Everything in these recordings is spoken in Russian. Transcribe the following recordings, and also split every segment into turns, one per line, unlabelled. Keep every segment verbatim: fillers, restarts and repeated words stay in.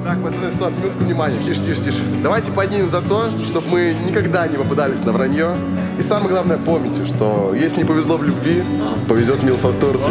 Так, пацаны, стоп, минутку внимания. Тише, тише, тише. Давайте поднимем за то, чтобы мы никогда не попадались на вранье. И самое главное, помните, что если не повезло в любви, повезет милфа в Турции.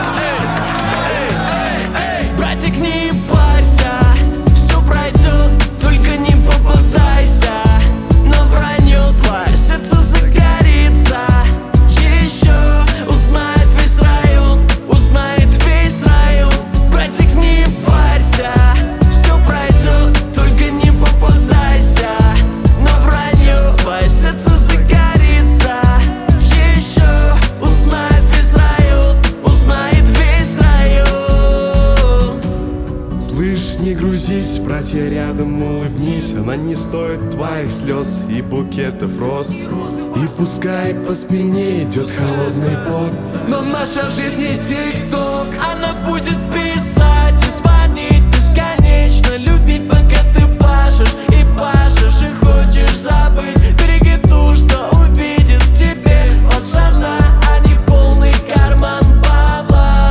Братик, не парься, все пройдет, только не попадайся на вранье, твое сердце загорится. Еще узнает весь район, узнает весь район. Братик, не парься, все пройдет, только не попадайся на вранье, твое сердце загорится. Еще узнает весь район, узнает весь район.
Слышь, не грузись, братья рядом, улыбнись. Она не стоит твоих слез и букетов роз. И пускай по спине идет холодный пот, но наша жизнь не тик-ток.
Она будет писать и звонить бесконечно, любить, пока ты пашешь и пашешь, и хочешь забыть. Береги ту, что увидит в тебе пацана, а не полный карман бабла.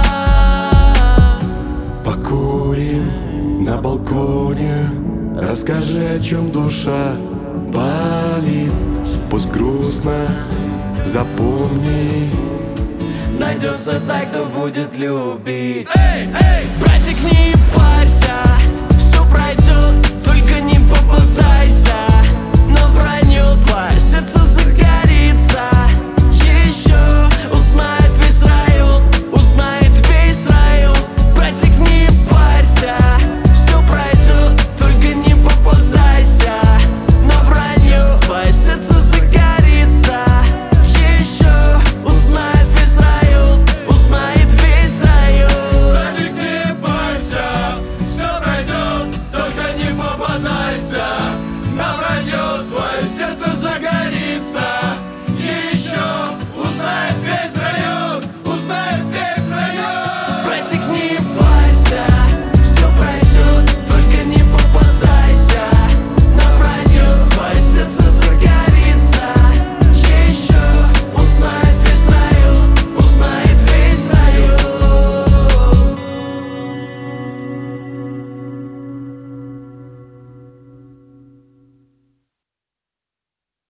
Покурим на балконе, расскажи, о чем душа болит. Пусть грустно, запомни,
Найдется так, кто будет любить. Эй, эй! Братик, не парься.